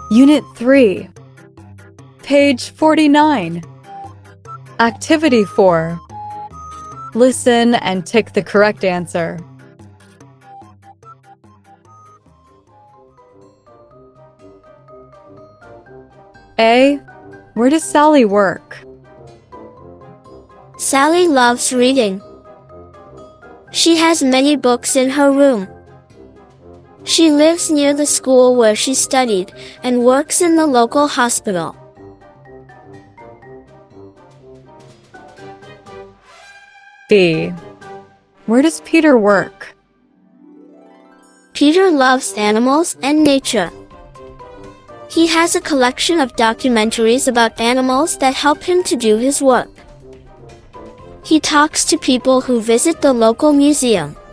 Unit 3, page 49. Activity 4. Listen and tick the correct answer. A. Where does Sally work? Sally loves reading. She has many books in her room. She lives near the school where she studied and works in the local hospital. B. Where does Peter work? Peter loves animals and nature. He has a collection of documentaries about animals that help him to do his work. He talks to people who visit the local museum.